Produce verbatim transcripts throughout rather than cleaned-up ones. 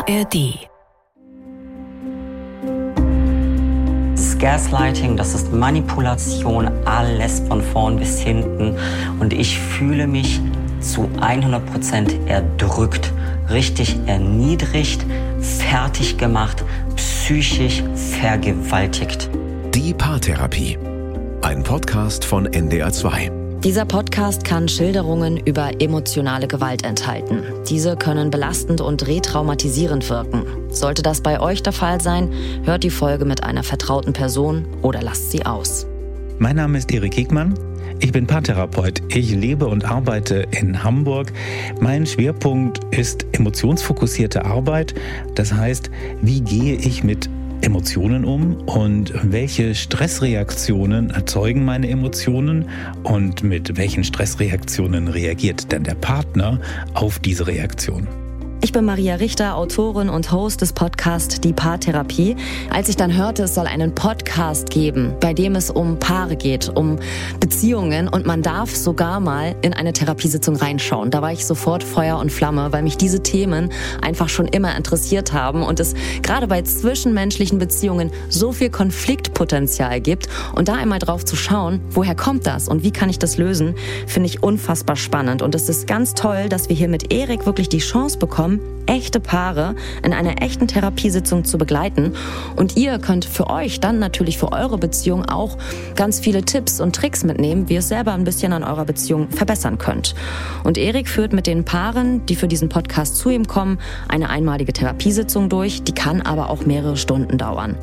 A R D. Das Gaslighting, das ist Manipulation, alles von vorn bis hinten. Und ich fühle mich zu hundert Prozent erdrückt, richtig erniedrigt, fertig gemacht, psychisch vergewaltigt. Die Paartherapie. Ein Podcast von N D R zwei. Dieser Podcast kann Schilderungen über emotionale Gewalt enthalten. Diese können belastend und retraumatisierend wirken. Sollte das bei euch der Fall sein, hört die Folge mit einer vertrauten Person oder lasst sie aus. Mein Name ist Erik Hegmann. Ich bin Paartherapeut. Ich lebe und arbeite in Hamburg. Mein Schwerpunkt ist emotionsfokussierte Arbeit. Das heißt, wie gehe ich mit Emotionen um und welche Stressreaktionen erzeugen meine Emotionen und mit welchen Stressreaktionen reagiert denn der Partner auf diese Reaktion? Ich bin Maria Richter, Autorin und Host des Podcasts Die Paartherapie. Als ich dann hörte, es soll einen Podcast geben, bei dem es um Paare geht, um Beziehungen und man darf sogar mal in eine Therapiesitzung reinschauen. Da war ich sofort Feuer und Flamme, weil mich diese Themen einfach schon immer interessiert haben und es gerade bei zwischenmenschlichen Beziehungen so viel Konfliktpotenzial gibt. Und da einmal drauf zu schauen, woher kommt das und wie kann ich das lösen, finde ich unfassbar spannend. Und es ist ganz toll, dass wir hier mit Erik wirklich die Chance bekommen, echte Paare in einer echten Therapiesitzung zu begleiten. Und ihr könnt für euch dann natürlich für eure Beziehung auch ganz viele Tipps und Tricks mitnehmen, wie ihr es selber ein bisschen an eurer Beziehung verbessern könnt. Und Erik führt mit den Paaren, die für diesen Podcast zu ihm kommen, eine einmalige Therapiesitzung durch. Die kann aber auch mehrere Stunden dauern.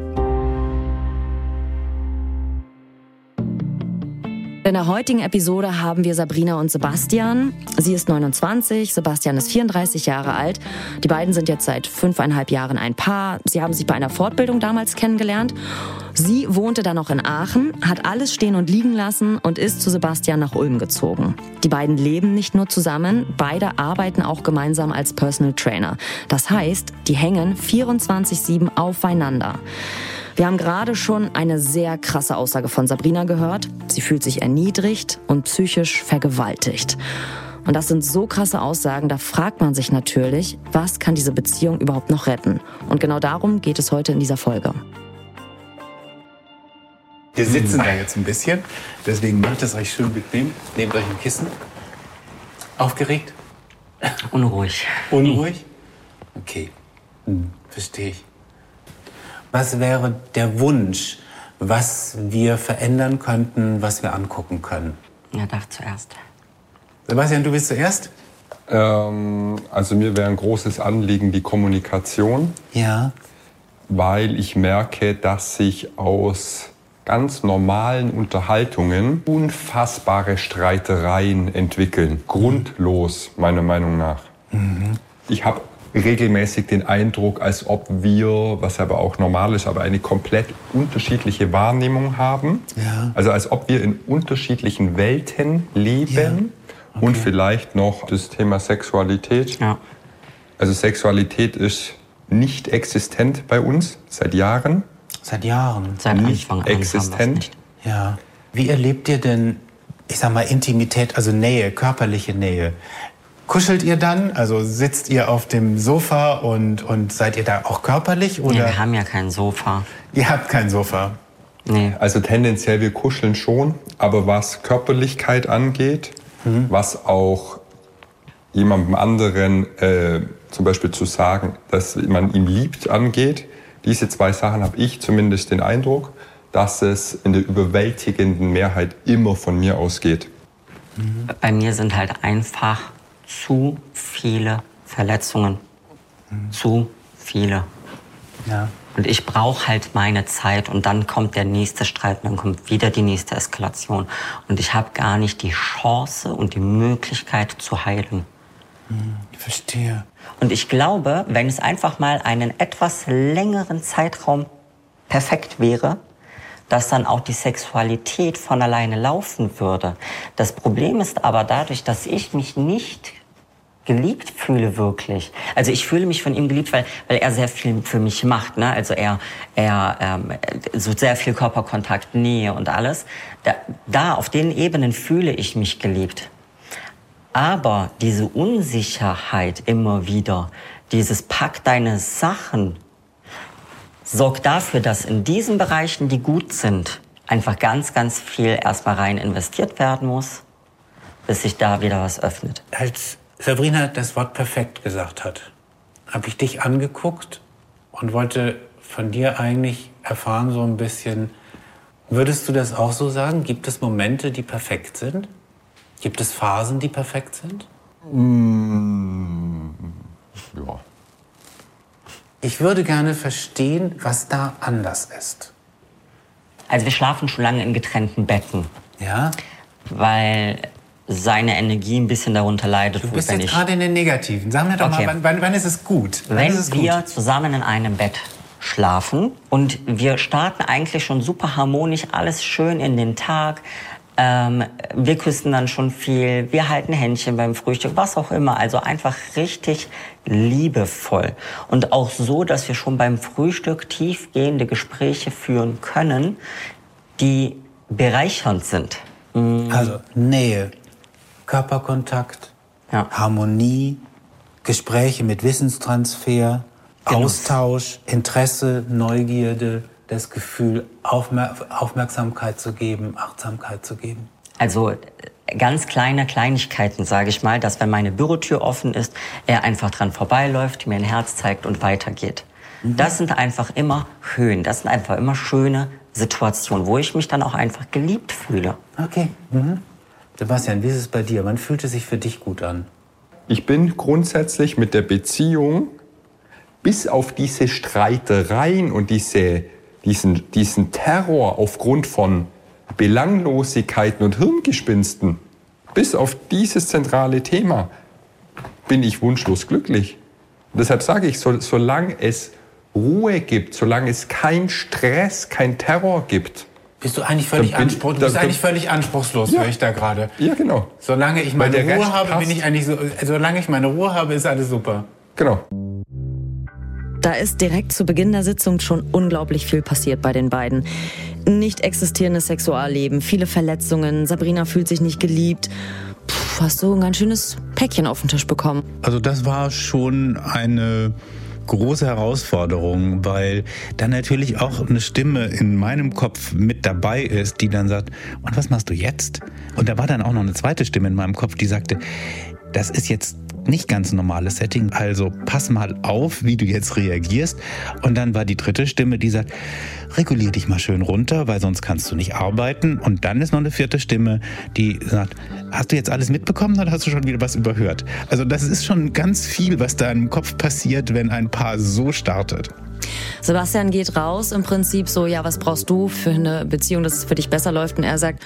In der heutigen Episode haben wir Sabrina und Sebastian. Sie ist neunundzwanzig, Sebastian ist vierunddreißig Jahre alt. Die beiden sind jetzt seit fünfeinhalb Jahren ein Paar. Sie haben sich bei einer Fortbildung damals kennengelernt. Sie wohnte dann noch in Aachen, hat alles stehen und liegen lassen und ist zu Sebastian nach Ulm gezogen. Die beiden leben nicht nur zusammen, beide arbeiten auch gemeinsam als Personal Trainer. Das heißt, die hängen vierundzwanzig sieben aufeinander. Wir haben gerade schon eine sehr krasse Aussage von Sabrina gehört. Sie fühlt sich erniedrigt und psychisch vergewaltigt. Und das sind so krasse Aussagen, da fragt man sich natürlich, was kann diese Beziehung überhaupt noch retten? Und genau darum geht es heute in dieser Folge. Wir sitzen da jetzt ein bisschen, deswegen macht es euch schön bequem. Nehmt euch ein Kissen. Aufgeregt? Unruhig. Unruhig? Okay, hm, verstehe ich. Was wäre der Wunsch, was wir verändern könnten, was wir angucken können? Ja, darf zuerst. Sebastian, du bist zuerst? Ähm, also mir wäre ein großes Anliegen die Kommunikation. Ja. Weil ich merke, dass sich aus ganz normalen Unterhaltungen unfassbare Streitereien entwickeln. Grundlos, meiner Meinung nach. Mhm. Ich habe regelmäßig den Eindruck, als ob wir, was aber auch normal ist, aber eine komplett unterschiedliche Wahrnehmung haben. Ja. Also als ob wir in unterschiedlichen Welten leben. Ja. Okay. Und vielleicht noch das Thema Sexualität. Ja. Also Sexualität ist nicht existent bei uns seit Jahren. Seit Jahren? Seit nicht Anfang an existent. nicht. Ja. Wie erlebt ihr denn, ich sag mal, Intimität, also Nähe, körperliche Nähe? Kuschelt ihr dann? Also sitzt ihr auf dem Sofa und, und seid ihr da auch körperlich? Oder? Nee, wir haben ja kein Sofa. Ihr habt kein Sofa? Nee. Also tendenziell, wir kuscheln schon, aber was Körperlichkeit angeht, mhm. was auch jemandem anderen äh, zum Beispiel zu sagen, dass man ihn liebt, angeht, diese zwei Sachen habe ich zumindest den Eindruck, dass es in der überwältigenden Mehrheit immer von mir ausgeht. Mhm. Bei mir sind halt einfach zu viele Verletzungen. Mhm. Zu viele. Ja. Und ich brauche halt meine Zeit und dann kommt der nächste Streit und dann kommt wieder die nächste Eskalation. Und ich habe gar nicht die Chance und die Möglichkeit zu heilen. Mhm. Ich verstehe. Und ich glaube, wenn es einfach mal einen etwas längeren Zeitraum perfekt wäre, dass dann auch die Sexualität von alleine laufen würde. Das Problem ist aber dadurch, dass ich mich nicht geliebt fühle wirklich. Also ich fühle mich von ihm geliebt, weil, weil er sehr viel für mich macht. Ne? Also er, er ähm, so sehr viel Körperkontakt, Nähe und alles. Da, da, auf den Ebenen fühle ich mich geliebt. Aber diese Unsicherheit immer wieder, dieses Pack deine Sachen, sorgt dafür, dass in diesen Bereichen, die gut sind, einfach ganz, ganz viel erstmal rein investiert werden muss, bis sich da wieder was öffnet. Als Sabrina das Wort perfekt gesagt hat, habe ich dich angeguckt und wollte von dir eigentlich erfahren so ein bisschen, würdest du das auch so sagen? Gibt es Momente, die perfekt sind? Gibt es Phasen, die perfekt sind? Mm, ja. Ich würde gerne verstehen, was da anders ist. Also wir schlafen schon lange in getrennten Betten. Ja? Weil seine Energie ein bisschen darunter leidet. Du bist wenn jetzt ich gerade in den Negativen. Sag mir doch Okay. mal, wann, wann, wann ist es gut? Wann Wenn ist es wir gut? zusammen in einem Bett schlafen und wir starten eigentlich schon super harmonisch, alles schön in den Tag. Ähm, wir küssen dann schon viel, wir halten Händchen beim Frühstück, was auch immer. Also einfach richtig liebevoll. Und auch so, dass wir schon beim Frühstück tiefgehende Gespräche führen können, die bereichernd sind. Also Nähe, Körperkontakt, Ja. Harmonie, Gespräche mit Wissenstransfer, Genuss. Austausch, Interesse, Neugierde, das Gefühl, Aufmer- Aufmerksamkeit zu geben, Achtsamkeit zu geben. Also äh, ganz kleine Kleinigkeiten, sage ich mal, dass wenn meine Bürotür offen ist, er einfach dran vorbeiläuft, mir ein Herz zeigt und weitergeht. Mhm. Das sind einfach immer Höhen, das sind einfach immer schöne Situationen, wo ich mich dann auch einfach geliebt fühle. Okay. Mhm. Sebastian, wie ist es bei dir? Wann fühlt es sich für dich gut an? Ich bin grundsätzlich mit der Beziehung bis auf diese Streitereien und diese, diesen, diesen Terror aufgrund von Belanglosigkeiten und Hirngespinsten, bis auf dieses zentrale Thema, bin ich wunschlos glücklich. Und deshalb sage ich, so, solange es Ruhe gibt, solange es keinen Stress, kein Terror gibt. Bist du eigentlich völlig, Da bin- anspruch, du da- bist da- eigentlich völlig anspruchslos, Ja. höre ich da gerade. Ja, genau. Solange ich Weil meine der Ruhe Rest habe, bin passt. ich eigentlich so, solange ich meine Ruhe habe, ist alles super. Genau. Da ist direkt zu Beginn der Sitzung schon unglaublich viel passiert bei den beiden. Nicht existierendes Sexualleben, viele Verletzungen, Sabrina fühlt sich nicht geliebt. Puh, hast du ein ganz schönes Päckchen auf den Tisch bekommen. Also das war schon eine große Herausforderung, weil dann natürlich auch eine Stimme in meinem Kopf mit dabei ist, die dann sagt, und was machst du jetzt? Und da war dann auch noch eine zweite Stimme in meinem Kopf, die sagte, das ist jetzt nicht ganz ein normales Setting, also pass mal auf, wie du jetzt reagierst. Und dann war die dritte Stimme, die sagt, regulier dich mal schön runter, weil sonst kannst du nicht arbeiten. Und dann ist noch eine vierte Stimme, die sagt, hast du jetzt alles mitbekommen oder hast du schon wieder was überhört? Also das ist schon ganz viel, was da im Kopf passiert, wenn ein Paar so startet. Sebastian geht raus, im Prinzip so, ja, was brauchst du für eine Beziehung, dass es für dich besser läuft? Und er sagt,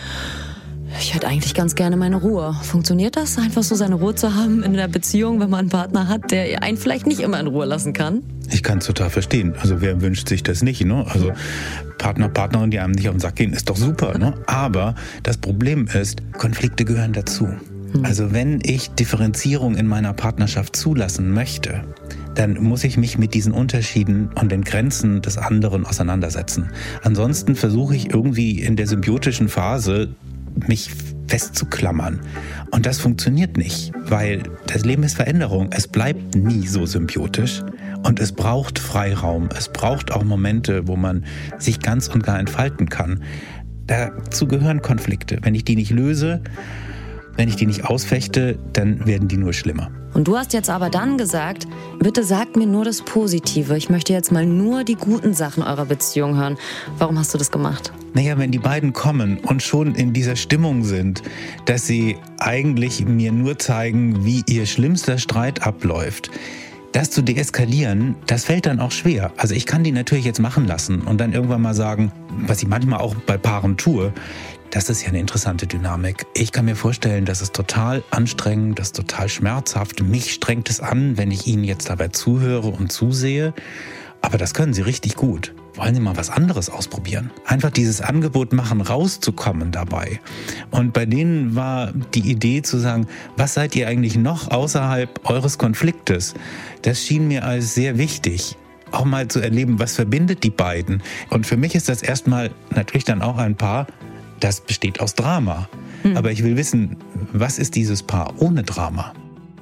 ich hätte eigentlich ganz gerne meine Ruhe. Funktioniert das, einfach so seine Ruhe zu haben in der Beziehung, wenn man einen Partner hat, der einen vielleicht nicht immer in Ruhe lassen kann? Ich kann es total verstehen. Also wer wünscht sich das nicht, ne? Also Partner, Partnerin, die einem nicht auf den Sack gehen, ist doch super, ne? Aber das Problem ist, Konflikte gehören dazu. Also wenn ich Differenzierung in meiner Partnerschaft zulassen möchte, dann muss ich mich mit diesen Unterschieden und den Grenzen des anderen auseinandersetzen. Ansonsten versuche ich irgendwie in der symbiotischen Phase mich festzuklammern. Und das funktioniert nicht, weil das Leben ist Veränderung. Es bleibt nie so symbiotisch und es braucht Freiraum. Es braucht auch Momente, wo man sich ganz und gar entfalten kann. Dazu gehören Konflikte. Wenn ich die nicht löse, wenn ich die nicht ausfechte, dann werden die nur schlimmer. Und du hast jetzt aber dann gesagt, bitte sagt mir nur das Positive. Ich möchte jetzt mal nur die guten Sachen eurer Beziehung hören. Warum hast du das gemacht? Naja, wenn die beiden kommen und schon in dieser Stimmung sind, dass sie eigentlich mir nur zeigen, wie ihr schlimmster Streit abläuft, das zu deeskalieren, das fällt dann auch schwer. Also ich kann die natürlich jetzt machen lassen und dann irgendwann mal sagen, was ich manchmal auch bei Paaren tue, das ist ja eine interessante Dynamik. Ich kann mir vorstellen, das ist total anstrengend, das ist total schmerzhaft. Mich strengt es an, wenn ich Ihnen jetzt dabei zuhöre und zusehe. Aber das können Sie richtig gut. Wollen Sie mal was anderes ausprobieren? Einfach dieses Angebot machen, rauszukommen dabei. Und bei denen war die Idee zu sagen, was seid ihr eigentlich noch außerhalb eures Konfliktes? Das schien mir als sehr wichtig. Auch mal zu erleben, was verbindet die beiden. Und für mich ist das erstmal natürlich dann auch ein Paar, das besteht aus Drama. Hm. Aber ich will wissen, was ist dieses Paar ohne Drama?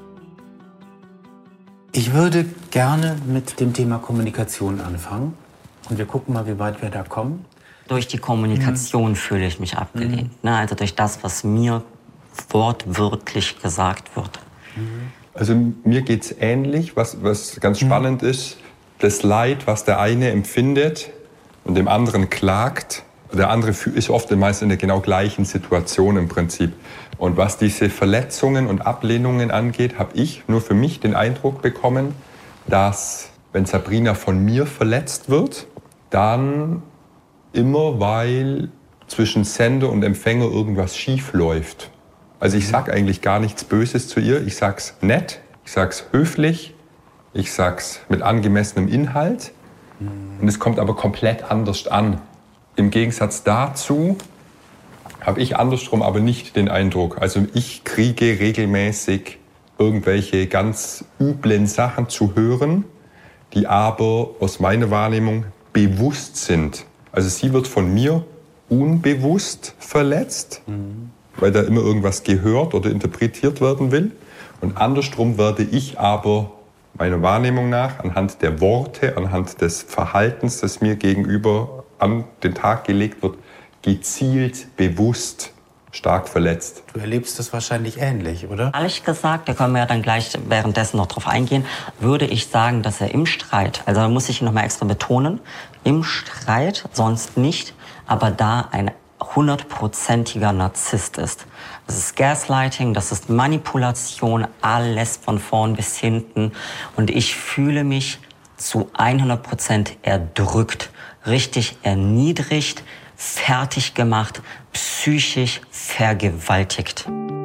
Ich würde gerne mit dem Thema Kommunikation anfangen. Und wir gucken mal, wie weit wir da kommen. Durch die Kommunikation mhm. fühle ich mich abgelehnt. Mhm. Ne? Also durch das, was mir wortwörtlich gesagt wird. Also mir geht es ähnlich. Was, was ganz spannend mhm. ist, das Leid, was der eine empfindet und dem anderen klagt. Der andere ist oft meist in der genau gleichen Situation im Prinzip. Und was diese Verletzungen und Ablehnungen angeht, habe ich nur für mich den Eindruck bekommen, dass, wenn Sabrina von mir verletzt wird, dann immer, weil zwischen Sender und Empfänger irgendwas schief läuft. Also ich sage eigentlich gar nichts Böses zu ihr. Ich sag's nett, ich sag's höflich, ich sag's mit angemessenem Inhalt. Und es kommt aber komplett anders an. Im Gegensatz dazu habe ich andersrum aber nicht den Eindruck. Also ich kriege regelmäßig irgendwelche ganz üblen Sachen zu hören, die aber aus meiner Wahrnehmung bewusst sind. Also sie wird von mir unbewusst verletzt, mhm. weil da immer irgendwas gehört oder interpretiert werden will. Und andersrum werde ich aber meiner Wahrnehmung nach anhand der Worte, anhand des Verhaltens, das mir gegenüber an den Tag gelegt wird, gezielt, bewusst stark verletzt. Du erlebst das wahrscheinlich ähnlich, oder? Ehrlich gesagt, da können wir ja dann gleich währenddessen noch drauf eingehen, würde ich sagen, dass er im Streit, also da muss ich noch mal extra betonen, im Streit sonst nicht, aber da ein hundertprozentiger Narzisst ist. Das ist Gaslighting, das ist Manipulation, alles von vorn bis hinten. Und ich fühle mich zu hundert Prozent erdrückt, richtig erniedrigt, fertig gemacht, psychisch vergewaltigt.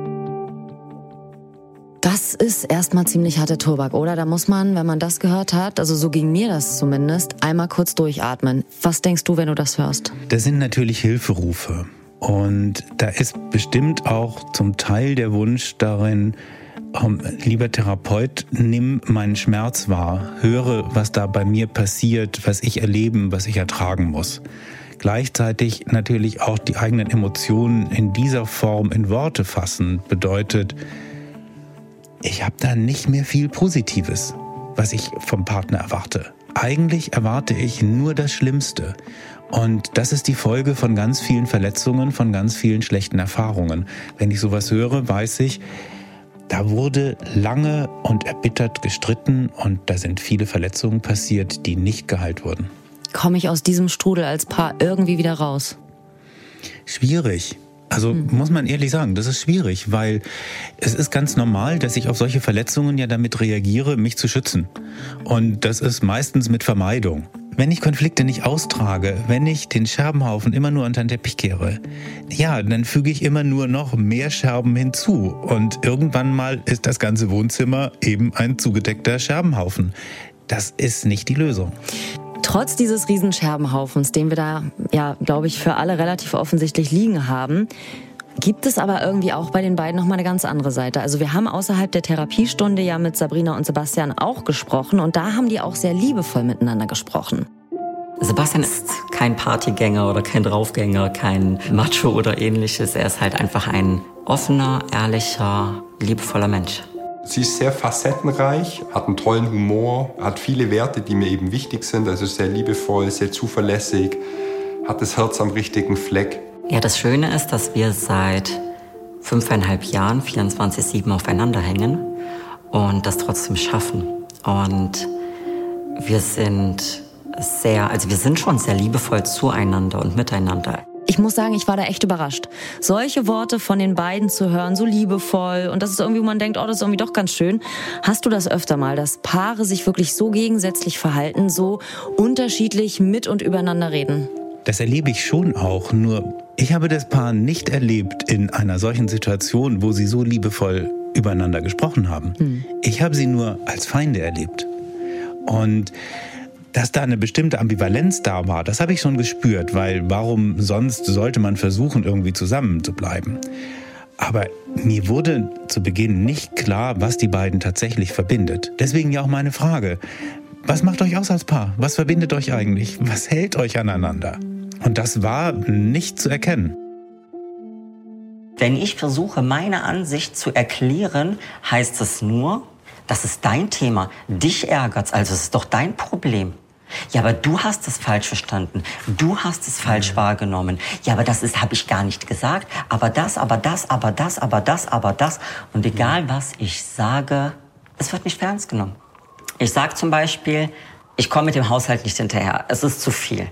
Das ist erstmal ziemlich harter Tobak, oder? Da muss man, wenn man das gehört hat, also so ging mir das zumindest, einmal kurz durchatmen. Was denkst du, wenn du das hörst? Das sind natürlich Hilferufe. Und da ist bestimmt auch zum Teil der Wunsch darin, ähm, lieber Therapeut, nimm meinen Schmerz wahr, höre, was da bei mir passiert, was ich erleben, was ich ertragen muss. Gleichzeitig natürlich auch die eigenen Emotionen in dieser Form in Worte fassen, bedeutet, ich habe da nicht mehr viel Positives, was ich vom Partner erwarte. Eigentlich erwarte ich nur das Schlimmste. Und das ist die Folge von ganz vielen Verletzungen, von ganz vielen schlechten Erfahrungen. Wenn ich sowas höre, weiß ich, da wurde lange und erbittert gestritten und da sind viele Verletzungen passiert, die nicht geheilt wurden. Komme ich aus diesem Strudel als Paar irgendwie wieder raus? Schwierig. Also hm. muss man ehrlich sagen, das ist schwierig, weil es ist ganz normal, dass ich auf solche Verletzungen ja damit reagiere, mich zu schützen. Und das ist meistens mit Vermeidung. Wenn ich Konflikte nicht austrage, wenn ich den Scherbenhaufen immer nur unter den Teppich kehre, ja, dann füge ich immer nur noch mehr Scherben hinzu. Und irgendwann mal ist das ganze Wohnzimmer eben ein zugedeckter Scherbenhaufen. Das ist nicht die Lösung. Trotz dieses Riesenscherbenhaufens, den wir da, ja, glaube ich, für alle relativ offensichtlich liegen haben, gibt es aber irgendwie auch bei den beiden nochmal eine ganz andere Seite. Also wir haben außerhalb der Therapiestunde ja mit Sabrina und Sebastian auch gesprochen und da haben die auch sehr liebevoll miteinander gesprochen. Sebastian ist kein Partygänger oder kein Draufgänger, kein Macho oder ähnliches. Er ist halt einfach ein offener, ehrlicher, liebevoller Mensch. Sie ist sehr facettenreich, hat einen tollen Humor, hat viele Werte, die mir eben wichtig sind. Also sehr liebevoll, sehr zuverlässig, hat das Herz am richtigen Fleck. Ja, das Schöne ist, dass wir seit fünfeinhalb Jahren vierundzwanzig sieben aufeinander hängen und das trotzdem schaffen. Und wir sind sehr, also wir sind schon sehr liebevoll zueinander und miteinander. Ich muss sagen, ich war da echt überrascht. Solche Worte von den beiden zu hören, so liebevoll und das ist irgendwie, wo man denkt, oh, das ist irgendwie doch ganz schön. Hast du das öfter mal, dass Paare sich wirklich so gegensätzlich verhalten, so unterschiedlich mit und übereinander reden? Das erlebe ich schon auch, nur ich habe das Paar nicht erlebt in einer solchen Situation, wo sie so liebevoll übereinander gesprochen haben. Hm. Ich habe sie nur als Feinde erlebt. Und dass da eine bestimmte Ambivalenz da war, das habe ich schon gespürt, weil warum sonst sollte man versuchen, irgendwie zusammen zu bleiben? Aber mir wurde zu Beginn nicht klar, was die beiden tatsächlich verbindet. Deswegen ja auch meine Frage, was macht euch aus als Paar? Was verbindet euch eigentlich? Was hält euch aneinander? Und das war nicht zu erkennen. Wenn ich versuche, meine Ansicht zu erklären, heißt es nur, das ist dein Thema, dich ärgert's, also es ist doch dein Problem. Ja, aber du hast es falsch verstanden, du hast es falsch mhm. wahrgenommen. Ja, aber das ist, habe ich gar nicht gesagt, aber das, aber das, aber das, aber das, aber das. Und egal, was ich sage, es wird nicht ernst genommen. Ich sage zum Beispiel, ich komme mit dem Haushalt nicht hinterher, es ist zu viel.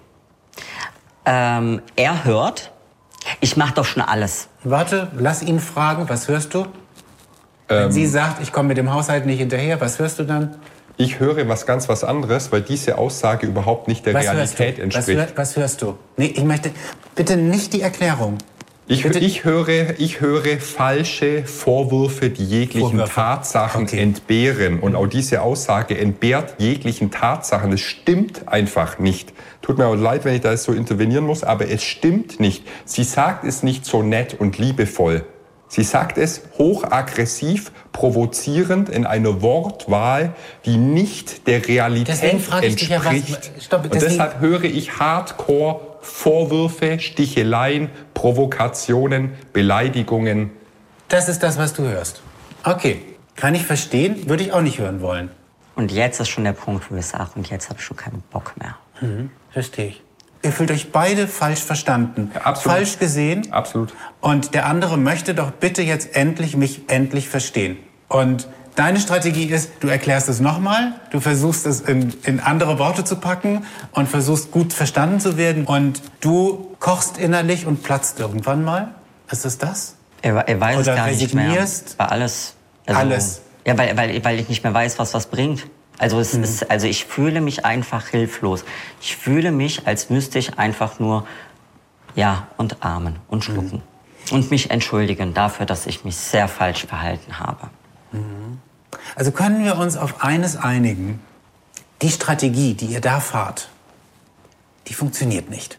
Ähm, er hört, ich mache doch schon alles. Warte, lass ihn fragen, was hörst du? Wenn ähm, sie sagt, ich komme mit dem Haushalt nicht hinterher, was hörst du dann? Ich höre was ganz was anderes, weil diese Aussage überhaupt nicht der was Realität entspricht. Was, hör, was hörst du? Nee, ich möchte bitte nicht die Erklärung. Ich, ich, höre, ich höre falsche Vorwürfe, die jeglichen Vorwürfe. Tatsachen okay. entbehren. Und auch diese Aussage entbehrt jeglichen Tatsachen. Es stimmt einfach nicht. Tut mir auch leid, wenn ich da jetzt so intervenieren muss, aber es stimmt nicht. Sie sagt es nicht so nett und liebevoll. Sie sagt es hochaggressiv, provozierend in einer Wortwahl, die nicht der Realität entspricht. Ja, was, stopp, und deshalb höre ich Hardcore Vorwürfe, Sticheleien, Provokationen, Beleidigungen. Das ist das, was du hörst. Okay, kann ich verstehen, würde ich auch nicht hören wollen. Und jetzt ist schon der Punkt, wo ich sage, und jetzt habe ich schon keinen Bock mehr. Mhm, verstehe ich. Ihr fühlt euch beide falsch verstanden, ja, absolut. Falsch gesehen. Absolut. Und der andere möchte doch bitte jetzt endlich mich endlich verstehen. Und deine Strategie ist, du erklärst es nochmal, du versuchst es in, in andere Worte zu packen und versuchst gut verstanden zu werden. Und du kochst innerlich und platzt irgendwann mal. Ist es das? Er, er weiß Oder es gar nicht mehr. resignierst? Bei alles. Also, alles. Ja, weil, weil, weil ich nicht mehr weiß, was was bringt. Also, es mhm. ist, also ich fühle mich einfach hilflos. Ich fühle mich, als müsste ich einfach nur ja und atmen und schlucken. Mhm. Und mich entschuldigen dafür, dass ich mich sehr falsch verhalten habe. Mhm. Also können wir uns auf eines einigen. Die Strategie, die ihr da fahrt, die funktioniert nicht.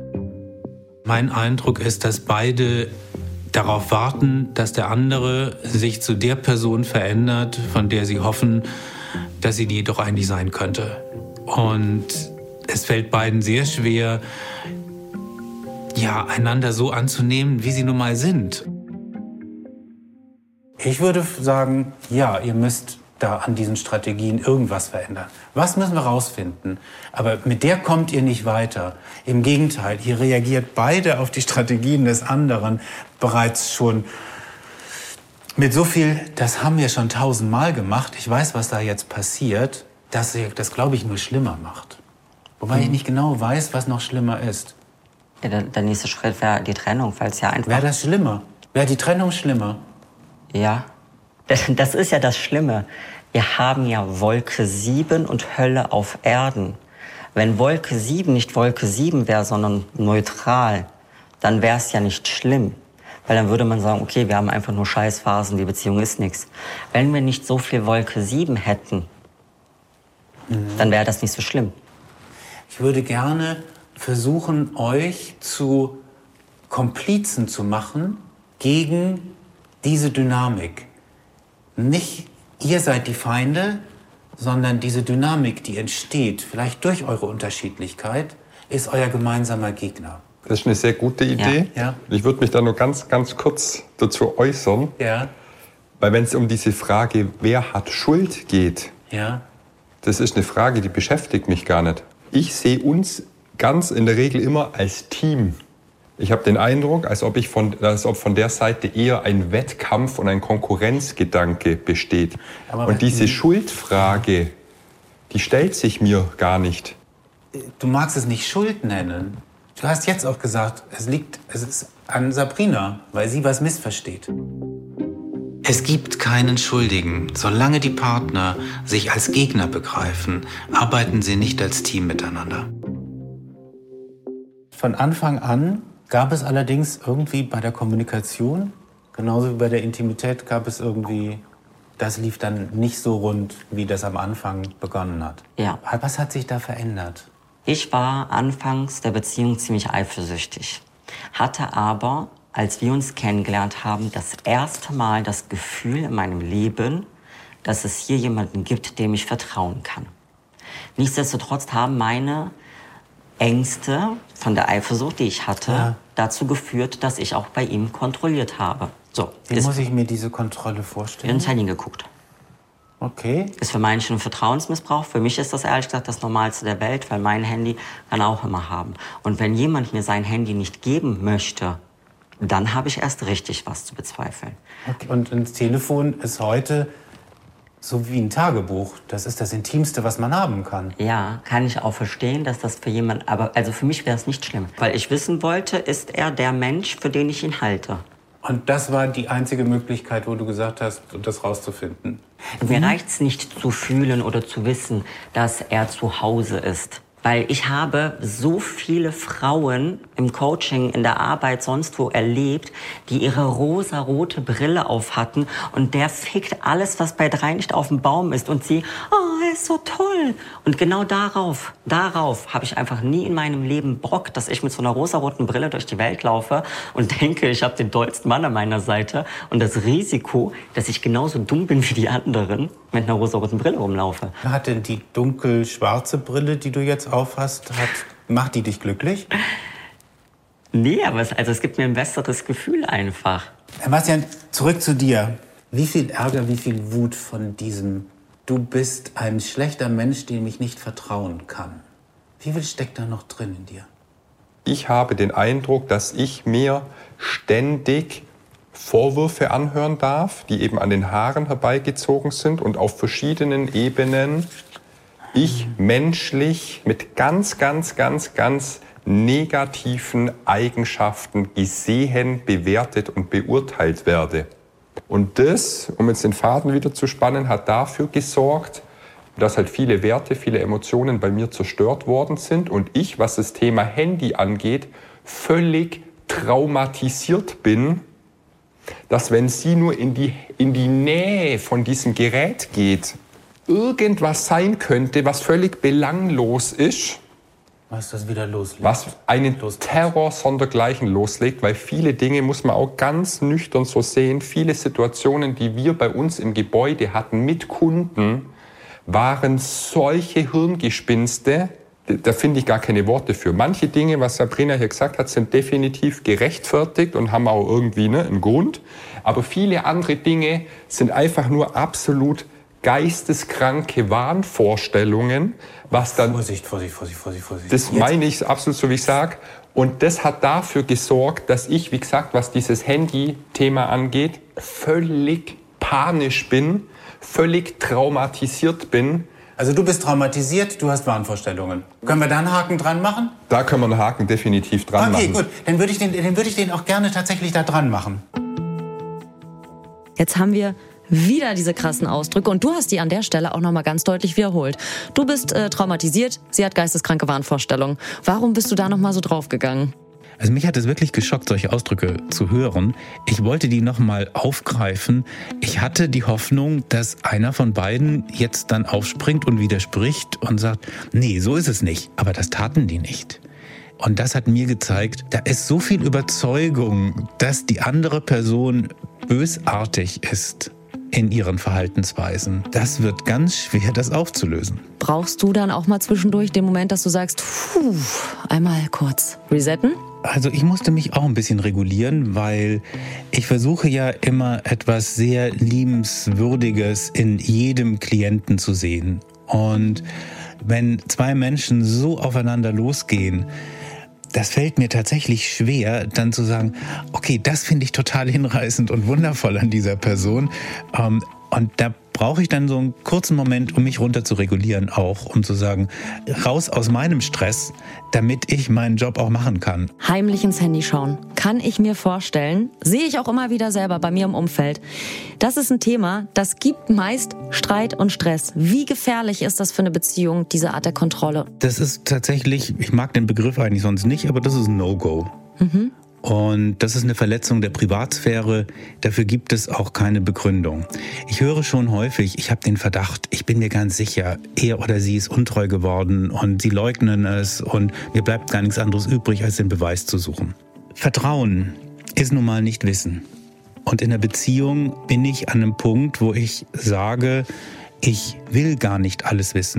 Mein Eindruck ist, dass beide darauf warten, dass der andere sich zu der Person verändert, von der sie hoffen, dass sie die doch eigentlich sein könnte. Und es fällt beiden sehr schwer, ja, einander so anzunehmen, wie sie nun mal sind. Ich würde sagen, ja, ihr müsst da an diesen Strategien irgendwas verändern. Was müssen wir rausfinden? Aber mit der kommt ihr nicht weiter. Im Gegenteil, ihr reagiert beide auf die Strategien des anderen bereits schon mit so viel, das haben wir schon tausendmal gemacht. Ich weiß, was da jetzt passiert, dass ihr das, glaube ich, nur schlimmer macht. Wobei mhm. ich nicht genau weiß, was noch schlimmer ist. Ja, der, der nächste Schritt wäre die Trennung, falls ja einfach... Wäre das schlimmer? Wäre die Trennung schlimmer? Ja, das, das ist ja das Schlimme. Wir haben ja Wolke sieben und Hölle auf Erden. Wenn Wolke sieben nicht Wolke sieben wäre, sondern neutral, dann wäre es ja nicht schlimm. Weil dann würde man sagen, okay, wir haben einfach nur Scheißphasen, die Beziehung ist nichts. Wenn wir nicht so viel Wolke sieben hätten, mhm. dann wäre das nicht so schlimm. Ich würde gerne versuchen, euch zu Komplizen zu machen gegen diese Dynamik. Nicht ihr seid die Feinde, sondern diese Dynamik, die entsteht, vielleicht durch eure Unterschiedlichkeit, ist euer gemeinsamer Gegner. Das ist eine sehr gute Idee. Ja, ja. Ich würde mich da nur ganz, ganz kurz dazu äußern. Ja. Weil wenn es um diese Frage, wer hat Schuld geht, ja. das ist eine Frage, die beschäftigt mich gar nicht. Ich sehe uns ganz in der Regel immer als Team. Ich habe den Eindruck, als ob, ich von, als ob von der Seite eher ein Wettkampf und ein Konkurrenzgedanke besteht. Aber und diese Schuldfrage, die stellt sich mir gar nicht. Du magst es nicht Schuld nennen. Du hast jetzt auch gesagt, es liegt, es ist an Sabrina, weil sie was missversteht. Es gibt keinen Schuldigen. Solange die Partner sich als Gegner begreifen, arbeiten sie nicht als Team miteinander. Von Anfang an gab es allerdings irgendwie bei der Kommunikation, genauso wie bei der Intimität, gab es irgendwie, das lief dann nicht so rund, wie das am Anfang begonnen hat. Ja. Was hat sich da verändert? Ich war anfangs der Beziehung ziemlich eifersüchtig, hatte aber, als wir uns kennengelernt haben, das erste Mal das Gefühl in meinem Leben, dass es hier jemanden gibt, dem ich vertrauen kann. Nichtsdestotrotz haben meine Ängste von der Eifersucht, die ich hatte, ja. dazu geführt, dass ich auch bei ihm kontrolliert habe. So, Wie muss ich mir diese Kontrolle vorstellen? ins Handy geguckt. Okay. Ist für manche ein Vertrauensmissbrauch. Für mich ist das ehrlich gesagt das Normalste der Welt, weil mein Handy kann auch immer haben. Und wenn jemand mir sein Handy nicht geben möchte, dann habe ich erst richtig was zu bezweifeln. Okay. Und das Telefon ist heute so wie ein Tagebuch. Das ist das Intimste, was man haben kann. Ja, kann ich auch verstehen, dass das für jemand, aber also für mich wäre es nicht schlimm. Weil ich wissen wollte, ist er der Mensch, für den ich ihn halte. Und das war die einzige Möglichkeit, wo du gesagt hast, das rauszufinden. Mir reicht's nicht zu fühlen oder zu wissen, dass er zu Hause ist. Weil ich habe so viele Frauen im Coaching, in der Arbeit, sonst wo erlebt, die ihre rosa-rote Brille auf hatten und der fickt alles, was bei drei nicht auf dem Baum ist und sie, oh, er ist so toll. Und genau darauf, darauf habe ich einfach nie in meinem Leben Bock, dass ich mit so einer rosa-roten Brille durch die Welt laufe und denke, ich habe den tollsten Mann an meiner Seite und das Risiko, dass ich genauso dumm bin wie die anderen, mit einer rosa-roten Brille rumlaufe. Hat denn die dunkel-schwarze Brille, die du jetzt aufhast, hat, macht die dich glücklich? Nee, aber es, also es gibt mir ein besseres Gefühl einfach. Herr Bastian, zurück zu dir. Wie viel Ärger, wie viel Wut von diesem "Du bist ein schlechter Mensch, dem ich nicht vertrauen kann"? Wie viel steckt da noch drin in dir? Ich habe den Eindruck, dass ich mir ständig Vorwürfe anhören darf, die eben an den Haaren herbeigezogen sind und auf verschiedenen Ebenen ich menschlich mit ganz, ganz, ganz, ganz negativen Eigenschaften gesehen, bewertet und beurteilt werde. Und das, um jetzt den Faden wieder zu spannen, hat dafür gesorgt, dass halt viele Werte, viele Emotionen bei mir zerstört worden sind und ich, was das Thema Handy angeht, völlig traumatisiert bin, dass wenn sie nur in die, in die Nähe von diesem Gerät geht, irgendwas sein könnte, was völlig belanglos ist, was das wieder loslegt. Was einen Terror sondergleichen loslegt, weil viele Dinge, muss man auch ganz nüchtern so sehen, viele Situationen, die wir bei uns im Gebäude hatten mit Kunden, waren solche Hirngespinste, da finde ich gar keine Worte für. Manche Dinge, was Sabrina hier gesagt hat, sind definitiv gerechtfertigt und haben auch irgendwie ne, einen Grund. Aber viele andere Dinge sind einfach nur absolut geisteskranke Wahnvorstellungen, was dann... Vorsicht, Vorsicht, Vorsicht, Vorsicht, Vorsicht. Das meine ich absolut so, wie ich sage. Und das hat dafür gesorgt, dass ich, wie gesagt, was dieses Handy-Thema angeht, völlig panisch bin, völlig traumatisiert bin. Also du bist traumatisiert, du hast Wahnvorstellungen. Können wir da einen Haken dran machen? Da können wir einen Haken definitiv dran okay, machen. Okay, gut. Dann würde ich, den, dann würde ich den auch gerne tatsächlich da dran machen. Jetzt haben wir wieder diese krassen Ausdrücke und du hast die an der Stelle auch nochmal ganz deutlich wiederholt. Du bist äh, traumatisiert, sie hat geisteskranke Wahnvorstellungen. Warum bist du da nochmal so draufgegangen? Also mich hat es wirklich geschockt, solche Ausdrücke zu hören. Ich wollte die nochmal aufgreifen. Ich hatte die Hoffnung, dass einer von beiden jetzt dann aufspringt und widerspricht und sagt, nee, so ist es nicht. Aber das taten die nicht. Und das hat mir gezeigt, da ist so viel Überzeugung, dass die andere Person bösartig ist in ihren Verhaltensweisen. Das wird ganz schwer, das aufzulösen. Brauchst du dann auch mal zwischendurch den Moment, dass du sagst, puh, einmal kurz resetten? Also ich musste mich auch ein bisschen regulieren, weil ich versuche ja immer etwas sehr Liebenswürdiges in jedem Klienten zu sehen. Und wenn zwei Menschen so aufeinander losgehen, das fällt mir tatsächlich schwer, dann zu sagen, okay, das finde ich total hinreißend und wundervoll an dieser Person. Und da brauche ich dann so einen kurzen Moment, um mich runter zu regulieren auch, um zu sagen, raus aus meinem Stress, damit ich meinen Job auch machen kann. Heimlich ins Handy schauen, kann ich mir vorstellen, sehe ich auch immer wieder selber bei mir im Umfeld. Das ist ein Thema, das gibt meist Streit und Stress. Wie gefährlich ist das für eine Beziehung, diese Art der Kontrolle? Das ist tatsächlich, ich mag den Begriff eigentlich sonst nicht, aber das ist ein No-Go. Mhm. Und das ist eine Verletzung der Privatsphäre. Dafür gibt es auch keine Begründung. Ich höre schon häufig, ich habe den Verdacht, ich bin mir ganz sicher, er oder sie ist untreu geworden und sie leugnen es und mir bleibt gar nichts anderes übrig, als den Beweis zu suchen. Vertrauen ist nun mal nicht Wissen. Und in der Beziehung bin ich an einem Punkt, wo ich sage, ich will gar nicht alles wissen. Ich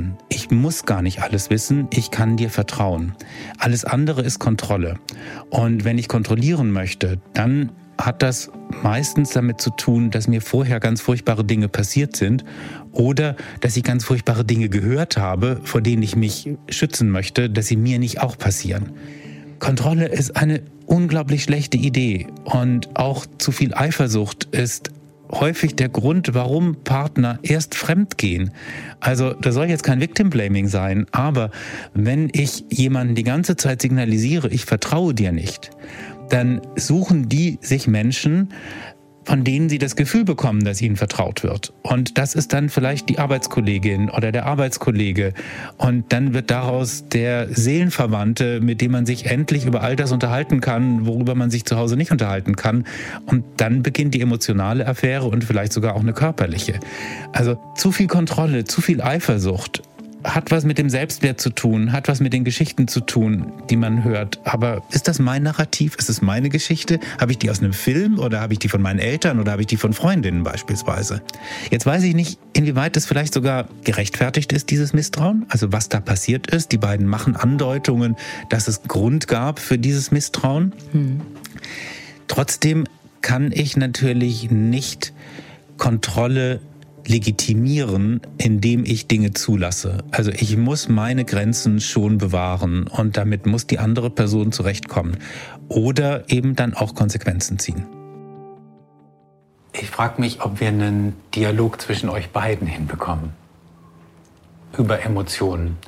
ich muss gar nicht alles wissen, ich kann dir vertrauen. Alles andere ist Kontrolle. Und wenn ich kontrollieren möchte, dann hat das meistens damit zu tun, dass mir vorher ganz furchtbare Dinge passiert sind oder dass ich ganz furchtbare Dinge gehört habe, vor denen ich mich schützen möchte, dass sie mir nicht auch passieren. Kontrolle ist eine unglaublich schlechte Idee und auch zu viel Eifersucht ist häufig der Grund, warum Partner erst fremd gehen. Also das soll jetzt kein Victim-Blaming sein, aber wenn ich jemanden die ganze Zeit signalisiere, ich vertraue dir nicht, dann suchen die sich Menschen, von denen sie das Gefühl bekommen, dass ihnen vertraut wird. Und das ist dann vielleicht die Arbeitskollegin oder der Arbeitskollege. Und dann wird daraus der Seelenverwandte, mit dem man sich endlich über all das unterhalten kann, worüber man sich zu Hause nicht unterhalten kann. Und dann beginnt die emotionale Affäre und vielleicht sogar auch eine körperliche. Also zu viel Kontrolle, zu viel Eifersucht hat was mit dem Selbstwert zu tun, hat was mit den Geschichten zu tun, die man hört. Aber ist das mein Narrativ? Ist es meine Geschichte? Habe ich die aus einem Film oder habe ich die von meinen Eltern oder habe ich die von Freundinnen beispielsweise? Jetzt weiß ich nicht, inwieweit es vielleicht sogar gerechtfertigt ist, dieses Misstrauen. Also was da passiert ist. Die beiden machen Andeutungen, dass es Grund gab für dieses Misstrauen. Hm. Trotzdem kann ich natürlich nicht Kontrolle legitimieren, indem ich Dinge zulasse. Also ich muss meine Grenzen schon bewahren und damit muss die andere Person zurechtkommen oder eben dann auch Konsequenzen ziehen. Ich frage mich, ob wir einen Dialog zwischen euch beiden hinbekommen. Über Emotionen.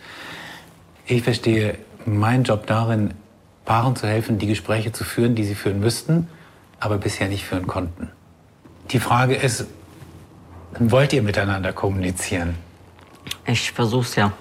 Ich verstehe meinen Job darin, Paaren zu helfen, die Gespräche zu führen, die sie führen müssten, aber bisher nicht führen konnten. Die Frage ist, wollt ihr miteinander kommunizieren? Ich versuch's ja.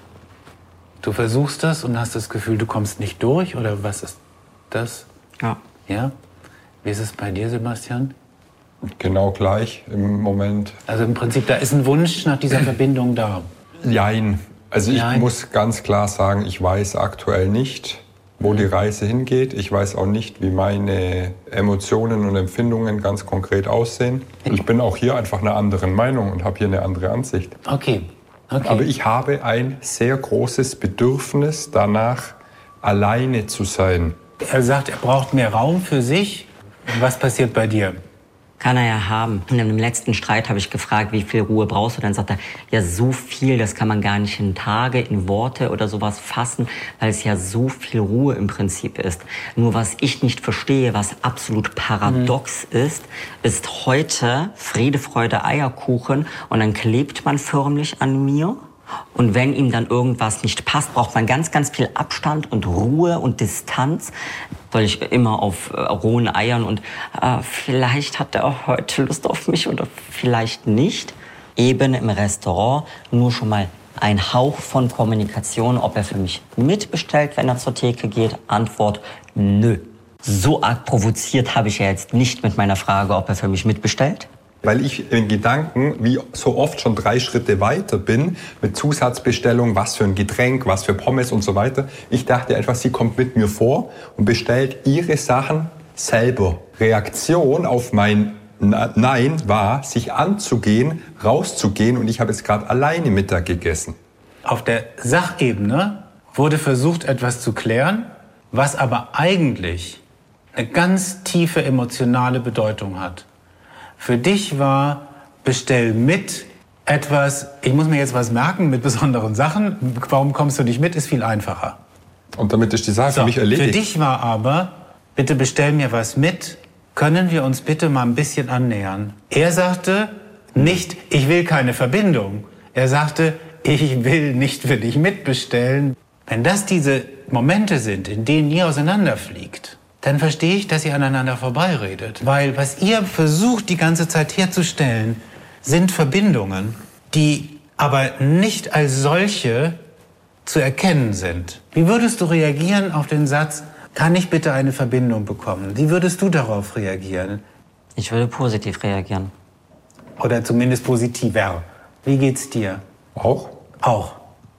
Du versuchst das und hast das Gefühl, du kommst nicht durch? Oder was ist das? Ja. Ja? Wie ist es bei dir, Sebastian? Genau gleich im Moment. Also im Prinzip, da ist ein Wunsch nach dieser Verbindung da. Jein. Also ich Nein. muss ganz klar sagen, ich weiß aktuell nicht, wo die Reise hingeht. Ich weiß auch nicht, wie meine Emotionen und Empfindungen ganz konkret aussehen. Ich bin auch hier einfach einer anderen Meinung und habe hier eine andere Ansicht. Okay. okay. Aber ich habe ein sehr großes Bedürfnis danach, alleine zu sein. Er sagt, er braucht mehr Raum für sich. Was passiert bei dir? Kann er ja haben. Und im letzten Streit habe ich gefragt, wie viel Ruhe brauchst du? Dann sagt er, ja, so viel, das kann man gar nicht in Tage, in Worte oder sowas fassen, weil es ja so viel Ruhe im Prinzip ist. Nur was ich nicht verstehe, was absolut paradox mhm. ist, ist heute Friede, Freude, Eierkuchen und dann klebt man förmlich an mir. Und wenn ihm dann irgendwas nicht passt, braucht man ganz, ganz viel Abstand und Ruhe und Distanz. Soll ich immer auf äh, rohen Eiern und äh, vielleicht hat er auch heute Lust auf mich oder vielleicht nicht. Eben im Restaurant nur schon mal ein Hauch von Kommunikation, ob er für mich mitbestellt, wenn er zur Theke geht. Antwort, nö. So arg provoziert habe ich ja jetzt nicht mit meiner Frage, ob er für mich mitbestellt. Weil ich in Gedanken wie so oft schon drei Schritte weiter bin mit Zusatzbestellung, was für ein Getränk, was für Pommes und so weiter. Ich dachte einfach, sie kommt mit mir vor und bestellt ihre Sachen selber. Reaktion auf mein Nein war, sich anzugehen, rauszugehen und ich habe jetzt gerade alleine Mittag gegessen. Auf der Sachebene wurde versucht, etwas zu klären, was aber eigentlich eine ganz tiefe emotionale Bedeutung hat. Für dich war bestell mit etwas, ich muss mir jetzt was merken mit besonderen Sachen, warum kommst du nicht mit, ist viel einfacher. Und damit ist die Sache so, für mich erledigt. Für dich war aber, bitte bestell mir was mit, können wir uns bitte mal ein bisschen annähern. Er sagte nicht, ich will keine Verbindung. Er sagte, ich will nicht für dich mitbestellen. Wenn das diese Momente sind, in denen ihr auseinanderfliegt, dann verstehe ich, dass ihr aneinander vorbeiredet. Weil was ihr versucht, die ganze Zeit herzustellen, sind Verbindungen, die aber nicht als solche zu erkennen sind. Wie würdest du reagieren auf den Satz, kann ich bitte eine Verbindung bekommen? Wie würdest du darauf reagieren? Ich würde positiv reagieren. Oder zumindest positiver. Wie geht's dir? Auch? Auch.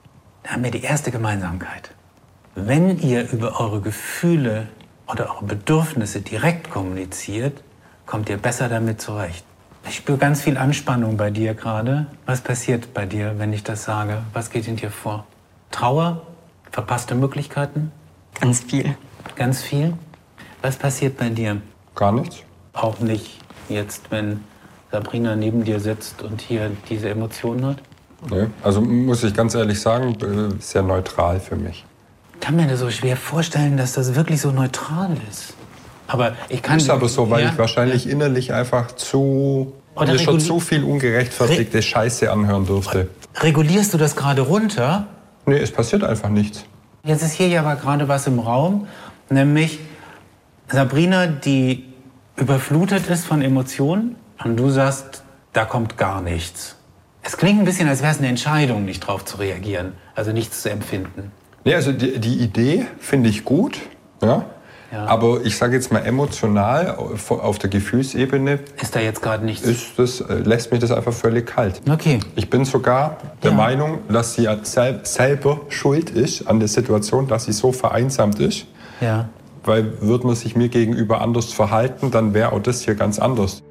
Da haben wir die erste Gemeinsamkeit. Wenn ihr über eure Gefühle oder eure Bedürfnisse direkt kommuniziert, kommt ihr besser damit zurecht. Ich spüre ganz viel Anspannung bei dir gerade. Was passiert bei dir, wenn ich das sage? Was geht in dir vor? Trauer? Verpasste Möglichkeiten? Ganz viel. Ganz viel? Was passiert bei dir? Gar nichts. Auch nicht jetzt, wenn Sabrina neben dir sitzt und hier diese Emotionen hat? Nee. Also muss ich ganz ehrlich sagen, sehr neutral für mich. Ich kann mir das so schwer vorstellen, dass das wirklich so neutral ist. Aber ich kann... Ist aber so, weil ja, ich wahrscheinlich ja. innerlich einfach zu... Oder mir schon reguli- zu viel ungerechtfertigte Re- Scheiße anhören durfte. Regulierst du das gerade runter? Nee, es passiert einfach nichts. Jetzt ist hier ja aber gerade was im Raum, nämlich Sabrina, die überflutet ist von Emotionen und du sagst, da kommt gar nichts. Es klingt ein bisschen, als wäre es eine Entscheidung, nicht drauf zu reagieren, also nichts zu empfinden. Nee, also die, die Idee finde ich gut, ja? Ja. Aber ich sage jetzt mal emotional, auf, auf der Gefühlsebene, Ist da jetzt gerade nichts? ist das, äh, lässt mich das einfach völlig kalt. Okay. Ich bin sogar der Ja. Meinung, dass sie sel- selber schuld ist an der Situation, dass sie so vereinsamt ist. Ja. Weil würde man sich mir gegenüber anders verhalten, dann wäre auch das hier ganz anders.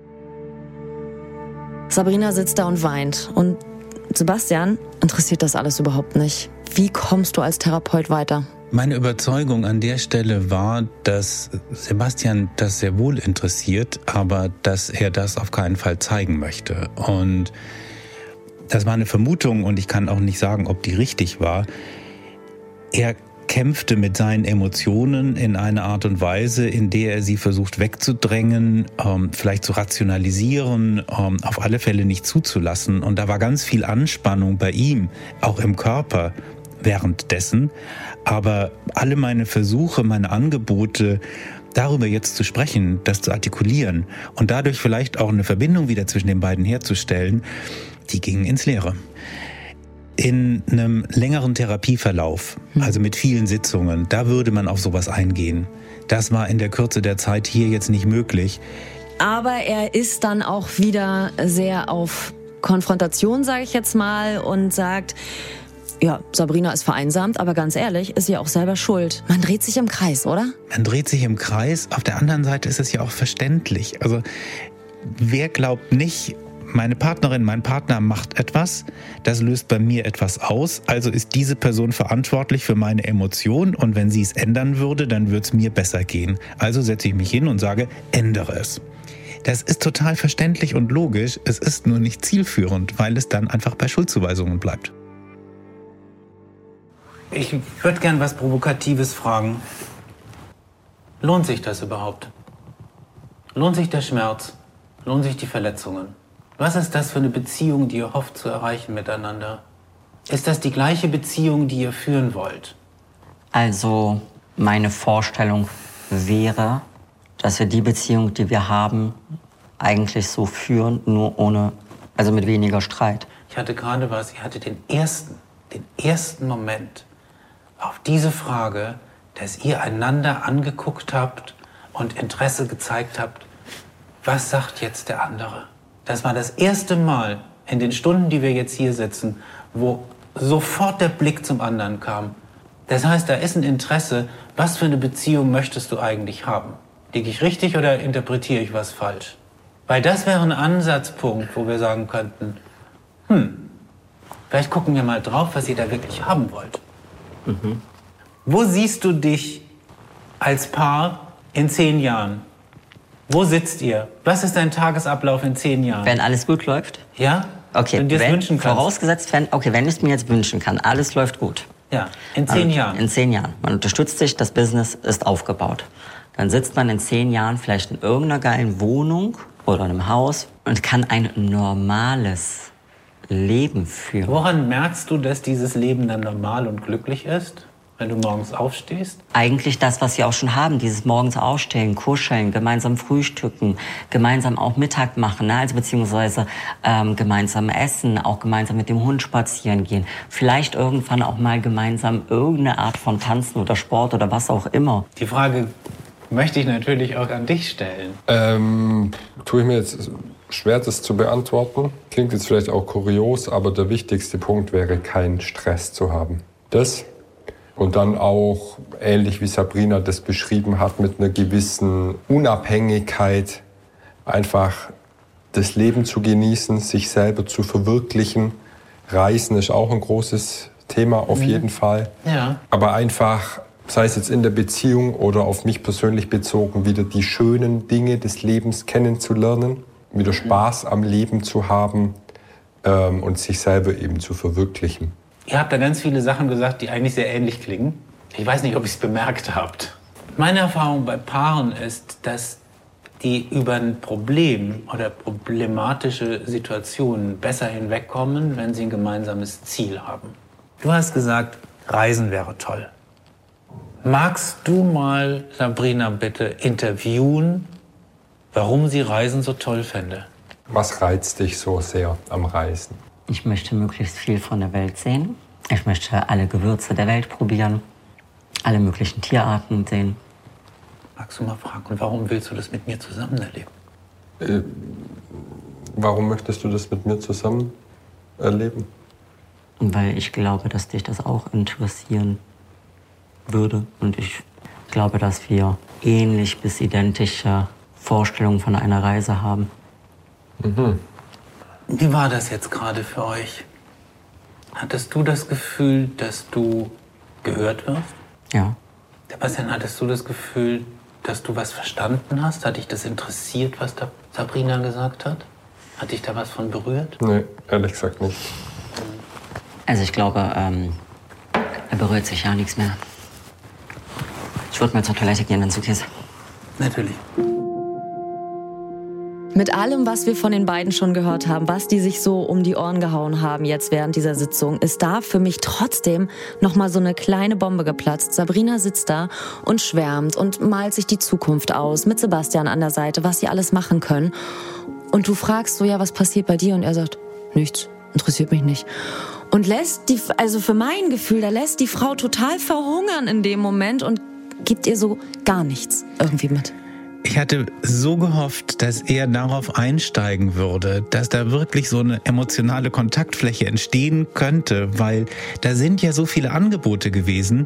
Sabrina sitzt da und weint. Und Sebastian interessiert das alles überhaupt nicht. Wie kommst du als Therapeut weiter? Meine Überzeugung an der Stelle war, dass Sebastian das sehr wohl interessiert, aber dass er das auf keinen Fall zeigen möchte. Und das war eine Vermutung und ich kann auch nicht sagen, ob die richtig war. Er kämpfte mit seinen Emotionen in einer Art und Weise, in der er sie versucht wegzudrängen, ähm, vielleicht zu rationalisieren, ähm, auf alle Fälle nicht zuzulassen. Und da war ganz viel Anspannung bei ihm, auch im Körper währenddessen. Aber alle meine Versuche, meine Angebote, darüber jetzt zu sprechen, das zu artikulieren und dadurch vielleicht auch eine Verbindung wieder zwischen den beiden herzustellen, die gingen ins Leere. In einem längeren Therapieverlauf, also mit vielen Sitzungen, da würde man auf sowas eingehen. Das war in der Kürze der Zeit hier jetzt nicht möglich. Aber er ist dann auch wieder sehr auf Konfrontation, sage ich jetzt mal, und sagt, ja, Sabrina ist vereinsamt, aber ganz ehrlich, ist sie auch selber schuld. Man dreht sich im Kreis, oder? Man dreht sich im Kreis. Auf der anderen Seite ist es ja auch verständlich. Also wer glaubt nicht, meine Partnerin, mein Partner macht etwas, das löst bei mir etwas aus, also ist diese Person verantwortlich für meine Emotionen und wenn sie es ändern würde, dann würde es mir besser gehen. Also setze ich mich hin und sage, ändere es. Das ist total verständlich und logisch, es ist nur nicht zielführend, weil es dann einfach bei Schuldzuweisungen bleibt. Ich würde gern was Provokatives fragen. Lohnt sich das überhaupt? Lohnt sich der Schmerz? Lohnen sich die Verletzungen? Was ist das für eine Beziehung, die ihr hofft zu erreichen miteinander? Ist das die gleiche Beziehung, die ihr führen wollt? Also meine Vorstellung wäre, dass wir die Beziehung, die wir haben, eigentlich so führen, nur ohne, also mit weniger Streit. Ich hatte gerade was, ich hatte den ersten, den ersten Moment auf diese Frage, dass ihr einander angeguckt habt und Interesse gezeigt habt, was sagt jetzt der andere? Das war das erste Mal in den Stunden, die wir jetzt hier sitzen, wo sofort der Blick zum anderen kam. Das heißt, da ist ein Interesse, was für eine Beziehung möchtest du eigentlich haben? Liege ich richtig oder interpretiere ich was falsch? Weil das wäre ein Ansatzpunkt, wo wir sagen könnten, hm, vielleicht gucken wir mal drauf, was ihr da wirklich haben wollt. Mhm. Wo siehst du dich als Paar in zehn Jahren? Wo sitzt ihr? Was ist dein Tagesablauf in zehn Jahren? Wenn alles gut läuft? Ja? Okay, wenn du dir das wünschen kannst. Vorausgesetzt, wenn, okay, wenn ich es mir jetzt wünschen kann, alles läuft gut. Ja, in zehn also, Jahren. In zehn Jahren. Man unterstützt sich, das Business ist aufgebaut. Dann sitzt man in zehn Jahren vielleicht in irgendeiner geilen Wohnung oder einem Haus und kann ein normales Leben führen. Woran merkst du, dass dieses Leben dann normal und glücklich ist? Wenn du morgens aufstehst? Eigentlich das, was wir auch schon haben, dieses morgens aufstehen, kuscheln, gemeinsam frühstücken, gemeinsam auch Mittag machen, ne? Also beziehungsweise ähm, gemeinsam essen, auch gemeinsam mit dem Hund spazieren gehen. Vielleicht irgendwann auch mal gemeinsam irgendeine Art von Tanzen oder Sport oder was auch immer. Die Frage möchte ich natürlich auch an dich stellen. Ähm, tue ich mir jetzt schwer, das zu beantworten. Klingt jetzt vielleicht auch kurios, aber der wichtigste Punkt wäre, keinen Stress zu haben. Das und dann auch, ähnlich wie Sabrina das beschrieben hat, mit einer gewissen Unabhängigkeit einfach das Leben zu genießen, sich selber zu verwirklichen. Reisen ist auch ein großes Thema auf mhm. jeden Fall. Ja. Aber einfach, sei es jetzt in der Beziehung oder auf mich persönlich bezogen, wieder die schönen Dinge des Lebens kennenzulernen, wieder Spaß am Leben zu haben ähm, und sich selber eben zu verwirklichen. Ihr habt da ganz viele Sachen gesagt, die eigentlich sehr ähnlich klingen. Ich weiß nicht, ob ihr es bemerkt habt. Meine Erfahrung bei Paaren ist, dass die über ein Problem oder problematische Situationen besser hinwegkommen, wenn sie ein gemeinsames Ziel haben. Du hast gesagt, Reisen wäre toll. Magst du mal Sabrina bitte interviewen, warum sie Reisen so toll fände? Was reizt dich so sehr am Reisen? Ich möchte möglichst viel von der Welt sehen. Ich möchte alle Gewürze der Welt probieren, alle möglichen Tierarten sehen. Magst du mal fragen, und warum willst du das mit mir zusammen erleben? Äh, warum möchtest du das mit mir zusammen erleben? Weil ich glaube, dass dich das auch interessieren würde. Und ich glaube, dass wir ähnlich bis identische Vorstellungen von einer Reise haben. Mhm. Wie war das jetzt gerade für euch? Hattest du das Gefühl, dass du gehört wirst? Ja. Sebastian, hattest du das Gefühl, dass du was verstanden hast? Hat dich das interessiert, was da Sabrina gesagt hat? Hat dich da was von berührt? Nee, ehrlich gesagt nicht. Also ich glaube, ähm, er berührt sich ja nichts mehr. Ich würde mal zur Toilette gehen, wenn es okay ist. Natürlich. Mit allem, was wir von den beiden schon gehört haben, was die sich so um die Ohren gehauen haben jetzt während dieser Sitzung, ist da für mich trotzdem noch mal so eine kleine Bombe geplatzt. Sabrina sitzt da und schwärmt und malt sich die Zukunft aus mit Sebastian an der Seite, was sie alles machen können. Und du fragst so, ja, was passiert bei dir? Und er sagt, nichts, interessiert mich nicht. Und lässt die, also für mein Gefühl, da lässt die Frau total verhungern in dem Moment und gibt ihr so gar nichts irgendwie mit. Ich hatte so gehofft, dass er darauf einsteigen würde, dass da wirklich so eine emotionale Kontaktfläche entstehen könnte, weil da sind ja so viele Angebote gewesen.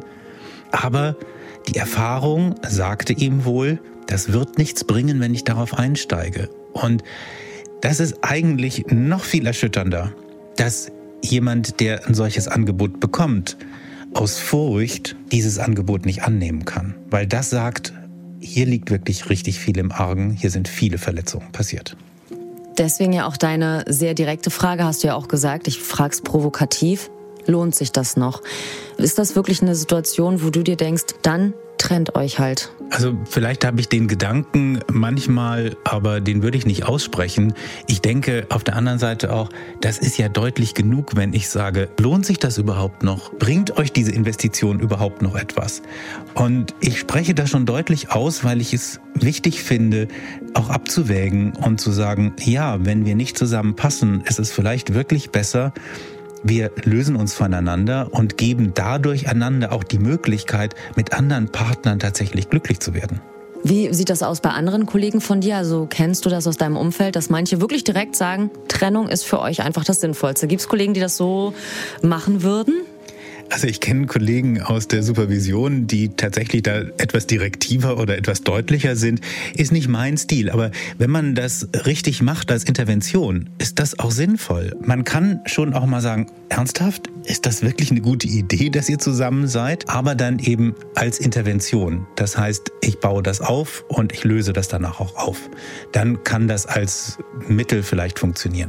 Aber die Erfahrung sagte ihm wohl, das wird nichts bringen, wenn ich darauf einsteige. Und das ist eigentlich noch viel erschütternder, dass jemand, der ein solches Angebot bekommt, aus Furcht dieses Angebot nicht annehmen kann. Weil das sagt, hier liegt wirklich richtig viel im Argen, hier sind viele Verletzungen passiert. Deswegen ja auch deine sehr direkte Frage, hast du ja auch gesagt, ich frag's provokativ, lohnt sich das noch? Ist das wirklich eine Situation, wo du dir denkst, dann trennt euch halt? Also vielleicht habe ich den Gedanken manchmal, aber den würde ich nicht aussprechen. Ich denke auf der anderen Seite auch, das ist ja deutlich genug, wenn ich sage, lohnt sich das überhaupt noch? Bringt euch diese Investition überhaupt noch etwas? Und ich spreche das schon deutlich aus, weil ich es wichtig finde, auch abzuwägen und zu sagen, ja, wenn wir nicht zusammenpassen, ist es vielleicht wirklich besser, wir lösen uns voneinander und geben dadurch einander auch die Möglichkeit, mit anderen Partnern tatsächlich glücklich zu werden. Wie sieht das aus bei anderen Kollegen von dir? Also kennst du das aus deinem Umfeld, dass manche wirklich direkt sagen, Trennung ist für euch einfach das Sinnvollste? Gibt es Kollegen, die das so machen würden? Also ich kenne Kollegen aus der Supervision, die tatsächlich da etwas direktiver oder etwas deutlicher sind. Ist nicht mein Stil, aber wenn man das richtig macht als Intervention, ist das auch sinnvoll. Man kann schon auch mal sagen, ernsthaft, ist das wirklich eine gute Idee, dass ihr zusammen seid? Aber dann eben als Intervention. Das heißt, ich baue das auf und ich löse das danach auch auf. Dann kann das als Mittel vielleicht funktionieren.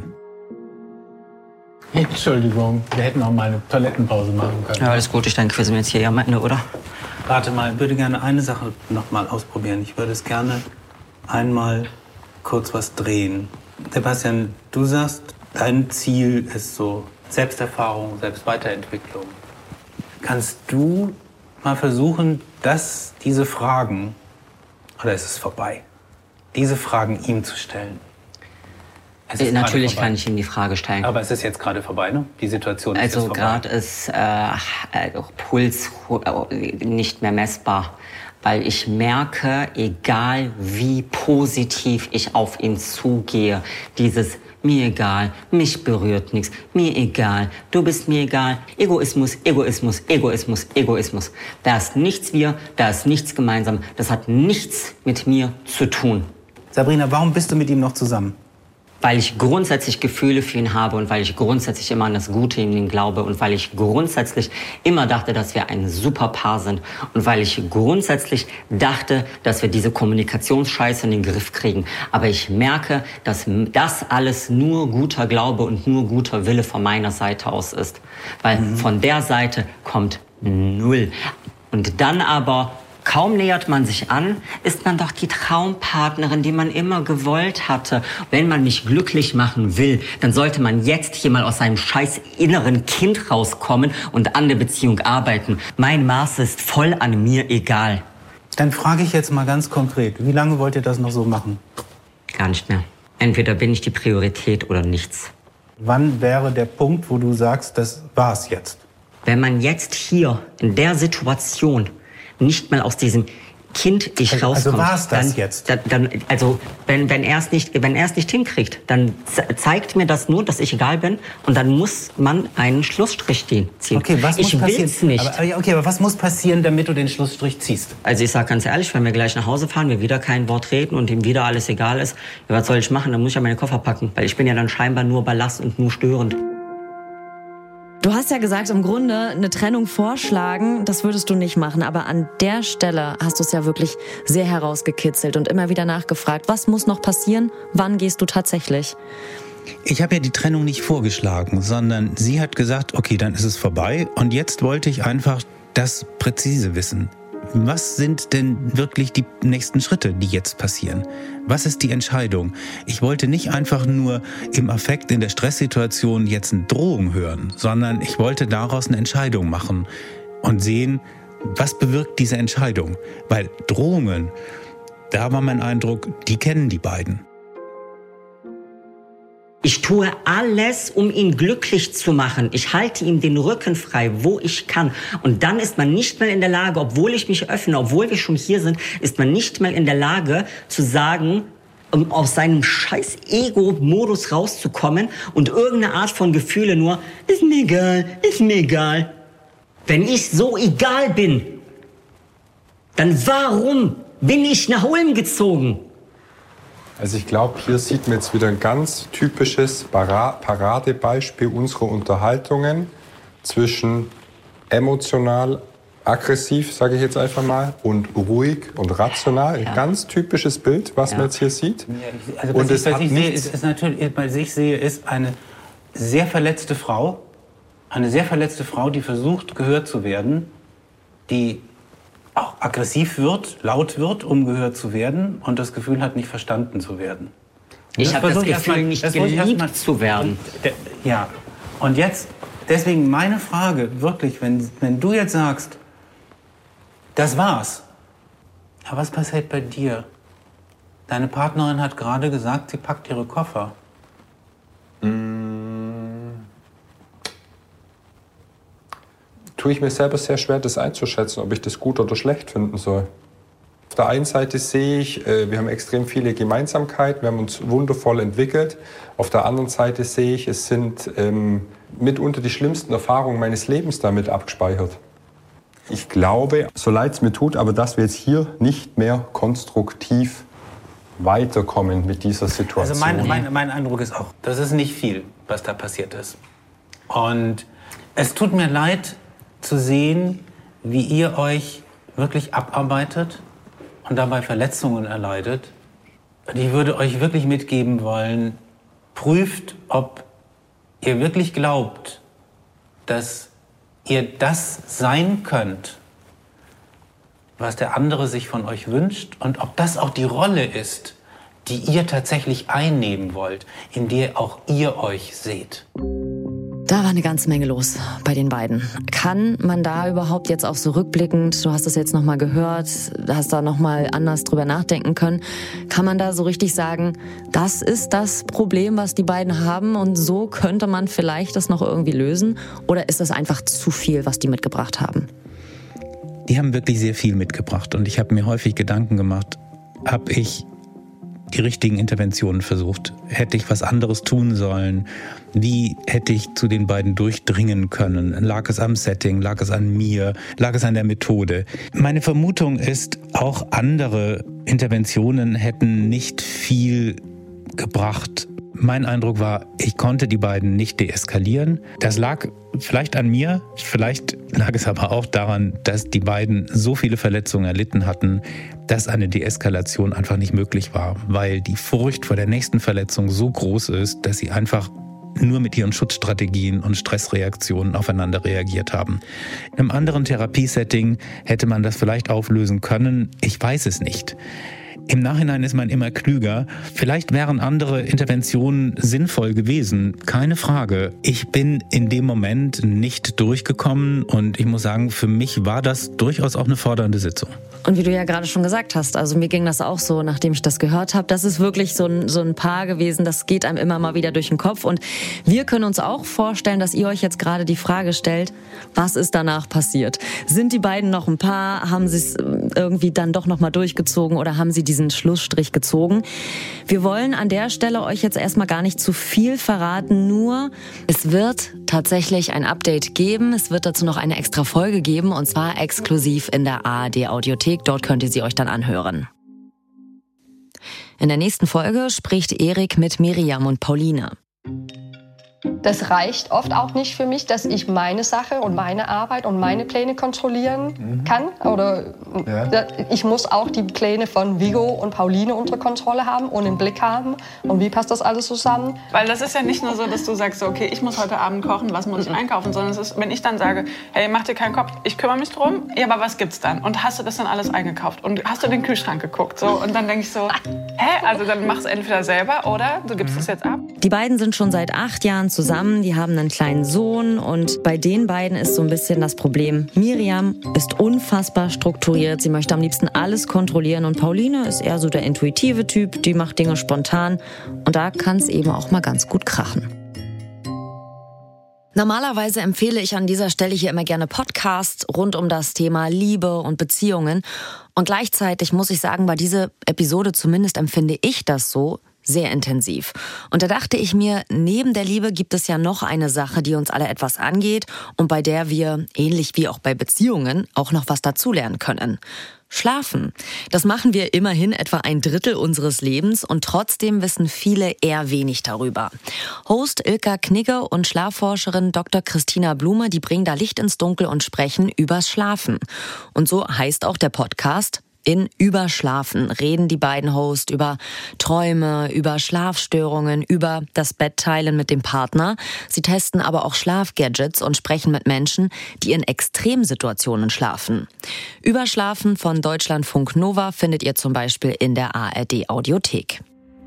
Entschuldigung, wir hätten auch mal eine Toilettenpause machen können. Ja, alles gut, ich denke, wir sind jetzt hier am Ende, oder? Warte mal, ich würde gerne eine Sache noch mal ausprobieren. Ich würde es gerne einmal kurz was drehen. Sebastian, du sagst, dein Ziel ist so Selbsterfahrung, Selbstweiterentwicklung. Kannst du mal versuchen, dass diese Fragen, oder ist es vorbei, diese Fragen ihm zu stellen? Äh, natürlich kann ich ihm die Frage stellen. Aber es ist jetzt gerade vorbei, ne? Die Situation ist also jetzt vorbei. Also gerade ist äh, Puls nicht mehr messbar, weil ich merke, egal wie positiv ich auf ihn zugehe, dieses mir egal, mich berührt nichts, mir egal, du bist mir egal, Egoismus, Egoismus, Egoismus, Egoismus. Da ist nichts wir, da ist nichts gemeinsam, das hat nichts mit mir zu tun. Sabrina, warum bist du mit ihm noch zusammen? weil ich grundsätzlich Gefühle für ihn habe und weil ich grundsätzlich immer an das Gute in ihm glaube und weil ich grundsätzlich immer dachte, dass wir ein super Paar sind und weil ich grundsätzlich dachte, dass wir diese Kommunikationsscheiße in den Griff kriegen. Aber ich merke, dass das alles nur guter Glaube und nur guter Wille von meiner Seite aus ist. Weil mhm. von der Seite kommt null. Und dann aber, kaum nähert man sich an, ist man doch die Traumpartnerin, die man immer gewollt hatte. Wenn man mich glücklich machen will, dann sollte man jetzt hier mal aus seinem scheiß inneren Kind rauskommen und an der Beziehung arbeiten. Mein Maß ist voll an mir egal. Dann frage ich jetzt mal ganz konkret, wie lange wollt ihr das noch so machen? Gar nicht mehr. Entweder bin ich die Priorität oder nichts. Wann wäre der Punkt, wo du sagst, das war's jetzt? Wenn man jetzt hier in der Situation nicht mal aus diesem Kind-Ich also, rauskommt. Also war's das dann, jetzt? Dann, dann, also wenn, wenn er es nicht, wenn er es nicht hinkriegt, dann zeigt mir das nur, dass ich egal bin und dann muss man einen Schlussstrich ziehen. Okay, was ich muss passieren? will's nicht. Aber, okay, aber was muss passieren, damit du den Schlussstrich ziehst? Also ich sag ganz ehrlich, wenn wir gleich nach Hause fahren, wir wieder kein Wort reden und ihm wieder alles egal ist, ja, was soll ich machen? Dann muss ich ja meine Koffer packen, weil ich bin ja dann scheinbar nur Ballast und nur störend. Du hast ja gesagt, im Grunde eine Trennung vorschlagen, das würdest du nicht machen. Aber an der Stelle hast du es ja wirklich sehr herausgekitzelt und immer wieder nachgefragt, was muss noch passieren, wann gehst du tatsächlich? Ich habe ja die Trennung nicht vorgeschlagen, sondern sie hat gesagt, okay, dann ist es vorbei. Und jetzt wollte ich einfach das präzise wissen. Was sind denn wirklich die nächsten Schritte, die jetzt passieren? Was ist die Entscheidung? Ich wollte nicht einfach nur im Affekt, in der Stresssituation jetzt eine Drohung hören, sondern ich wollte daraus eine Entscheidung machen und sehen, was bewirkt diese Entscheidung? Weil Drohungen, da war mein Eindruck, die kennen die beiden. Ich tue alles, um ihn glücklich zu machen. Ich halte ihm den Rücken frei, wo ich kann. Und dann ist man nicht mehr in der Lage, obwohl ich mich öffne, obwohl wir schon hier sind, ist man nicht mehr in der Lage zu sagen, um aus seinem scheiß Ego-Modus rauszukommen und irgendeine Art von Gefühle nur, ist mir egal, ist mir egal. Wenn ich so egal bin, dann warum bin ich nach Ulm gezogen? Also ich glaube, hier sieht man jetzt wieder ein ganz typisches Paradebeispiel unserer Unterhaltungen zwischen emotional, aggressiv, sage ich jetzt einfach mal, und ruhig und rational. Ja. Ein ganz typisches Bild, was ja. man jetzt hier sieht. Ja, ich, also und was ich, was ich sehe, ist, ist natürlich, was ich sehe, ist eine sehr verletzte Frau, eine sehr verletzte Frau, die versucht, gehört zu werden, die auch aggressiv wird, laut wird, um gehört zu werden und das Gefühl hat, nicht verstanden zu werden. Ich habe das Gefühl, mal, nicht geliebt mal, zu werden. Und, ja, und jetzt, deswegen meine Frage, wirklich, wenn, wenn du jetzt sagst, das war's, aber was passiert bei dir? Deine Partnerin hat gerade gesagt, sie packt ihre Koffer. Mm. Tue ich mir selber sehr schwer, das einzuschätzen, ob ich das gut oder schlecht finden soll. Auf der einen Seite sehe ich, wir haben extrem viele Gemeinsamkeiten, wir haben uns wundervoll entwickelt. Auf der anderen Seite sehe ich, es sind ähm, mitunter die schlimmsten Erfahrungen meines Lebens damit abgespeichert. Ich glaube, so leid es mir tut, aber dass wir jetzt hier nicht mehr konstruktiv weiterkommen mit dieser Situation. Also mein, mein, mein Eindruck ist auch, das ist nicht viel, was da passiert ist. Und es tut mir leid, zu sehen, wie ihr euch wirklich abarbeitet und dabei Verletzungen erleidet. Und ich würde euch wirklich mitgeben wollen, prüft, ob ihr wirklich glaubt, dass ihr das sein könnt, was der andere sich von euch wünscht und ob das auch die Rolle ist, die ihr tatsächlich einnehmen wollt, in der auch ihr euch seht. Da war eine ganze Menge los bei den beiden. Kann man da überhaupt jetzt auch so rückblickend, du hast das jetzt nochmal gehört, hast da nochmal anders drüber nachdenken können, kann man da so richtig sagen, das ist das Problem, was die beiden haben und so könnte man vielleicht das noch irgendwie lösen? Oder ist das einfach zu viel, was die mitgebracht haben? Die haben wirklich sehr viel mitgebracht und ich habe mir häufig Gedanken gemacht, habe ich die richtigen Interventionen versucht? Hätte ich was anderes tun sollen? Wie hätte ich zu den beiden durchdringen können? Lag es am Setting? Lag es an mir? Lag es an der Methode? Meine Vermutung ist, auch andere Interventionen hätten nicht viel gebracht. Mein Eindruck war, ich konnte die beiden nicht deeskalieren. Das lag vielleicht an mir, vielleicht lag es aber auch daran, dass die beiden so viele Verletzungen erlitten hatten, dass eine Deeskalation einfach nicht möglich war, weil die Furcht vor der nächsten Verletzung so groß ist, dass sie einfach nur mit ihren Schutzstrategien und Stressreaktionen aufeinander reagiert haben. In einem anderen Therapiesetting hätte man das vielleicht auflösen können. Ich weiß es nicht. Im Nachhinein ist man immer klüger. Vielleicht wären andere Interventionen sinnvoll gewesen, keine Frage. Ich bin in dem Moment nicht durchgekommen und ich muss sagen, für mich war das durchaus auch eine fordernde Sitzung. Und wie du ja gerade schon gesagt hast, also mir ging das auch so, nachdem ich das gehört habe, das ist wirklich so ein, so ein Paar gewesen, das geht einem immer mal wieder durch den Kopf. Und wir können uns auch vorstellen, dass ihr euch jetzt gerade die Frage stellt, was ist danach passiert? Sind die beiden noch ein Paar? Haben sie es irgendwie dann doch nochmal durchgezogen oder haben sie diesen Schlussstrich gezogen? Wir wollen an der Stelle euch jetzt erstmal gar nicht zu viel verraten, nur es wird tatsächlich ein Update geben. Es wird dazu noch eine extra Folge geben und zwar exklusiv in der A R D-Audiothek. Dort könnt ihr sie euch dann anhören. In der nächsten Folge spricht Erik mit Miriam und Pauline. Das reicht oft auch nicht für mich, dass ich meine Sache und meine Arbeit und meine Pläne kontrollieren kann. Oder ja. Ich muss auch die Pläne von Viggo und Pauline unter Kontrolle haben und im Blick haben. Und wie passt das alles zusammen? Weil das ist ja nicht nur so, dass du sagst, okay, ich muss heute Abend kochen, was muss ich einkaufen, sondern es ist, wenn ich dann sage, hey, mach dir keinen Kopf, ich kümmere mich drum, ja, aber was gibt's dann? Und hast du das dann alles eingekauft? Und hast du in den Kühlschrank geguckt? So, und dann denke ich so, hä? Also dann mach's entweder selber oder du gibst es jetzt ab. Die beiden sind schon seit acht Jahren zusammen, die haben einen kleinen Sohn und bei den beiden ist so ein bisschen das Problem. Miriam ist unfassbar strukturiert, sie möchte am liebsten alles kontrollieren und Pauline ist eher so der intuitive Typ, die macht Dinge spontan und da kann es eben auch mal ganz gut krachen. Normalerweise empfehle ich an dieser Stelle hier immer gerne Podcasts rund um das Thema Liebe und Beziehungen und gleichzeitig muss ich sagen, bei dieser Episode zumindest empfinde ich das so, sehr intensiv. Und da dachte ich mir, neben der Liebe gibt es ja noch eine Sache, die uns alle etwas angeht und bei der wir, ähnlich wie auch bei Beziehungen, auch noch was dazulernen können. Schlafen. Das machen wir immerhin etwa ein Drittel unseres Lebens und trotzdem wissen viele eher wenig darüber. Host Ilka Knigge und Schlafforscherin Doktor Christina Blume, die bringen da Licht ins Dunkel und sprechen übers Schlafen. Und so heißt auch der Podcast. In Überschlafen reden die beiden Hosts über Träume, über Schlafstörungen, über das Bettteilen mit dem Partner. Sie testen aber auch Schlafgadgets und sprechen mit Menschen, die in Extremsituationen schlafen. Überschlafen von Deutschlandfunk Nova findet ihr zum Beispiel in der A R D-Audiothek.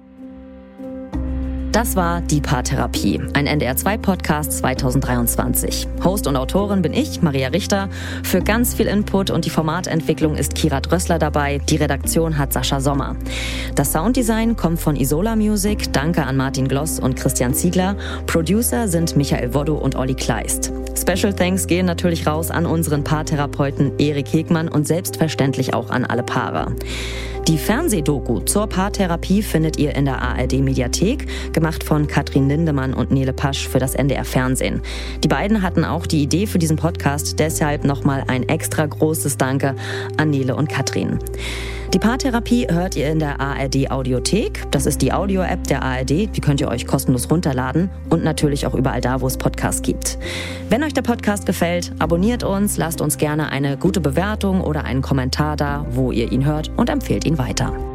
Das war die Paartherapie, ein N D R zwei Podcast zweitausenddreiundzwanzig. Host und Autorin bin ich, Maria Richter. Für ganz viel Input und die Formatentwicklung ist Kira Drössler dabei. Die Redaktion hat Sascha Sommer. Das Sounddesign kommt von Isola Music. Danke an Martin Gloss und Christian Ziegler. Producer sind Michael Woddo und Olli Kleist. Special Thanks gehen natürlich raus an unseren Paartherapeuten Erik Hegmann und selbstverständlich auch an alle Paare. Die Fernsehdoku zur Paartherapie findet ihr in der A R D-Mediathek, gemacht von Katrin Lindemann und Nele Pasch für das N D R Fernsehen. Die beiden hatten auch die Idee für diesen Podcast, deshalb nochmal ein extra großes Danke an Nele und Katrin. Die Paartherapie hört ihr in der A R D-Audiothek. Das ist die Audio-App der A R D, die könnt ihr euch kostenlos runterladen und natürlich auch überall da, wo es Podcasts gibt. Wenn euch der Podcast gefällt, abonniert uns, lasst uns gerne eine gute Bewertung oder einen Kommentar da, wo ihr ihn hört und empfehlt ihn weiter.